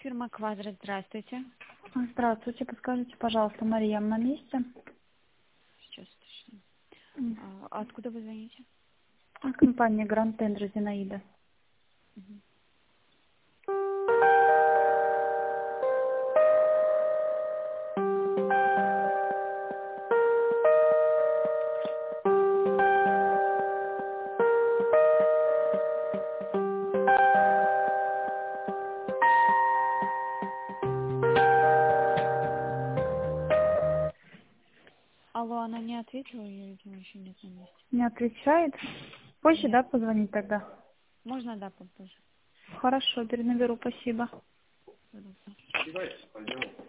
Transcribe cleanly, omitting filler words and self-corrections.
Фирма «Квадрат», здравствуйте. Здравствуйте, подскажите, пожалуйста, Мария на месте? Сейчас точно. Откуда вы звоните? Компания Гранд Тендер Зинаида. Мгм. Алло, она не ответила, я, видимо, еще нет на месте. Не отвечает? Позже, Нет. да, позвонить тогда? Можно, да, попозже? Хорошо, перенаберу, спасибо. Пожалуйста.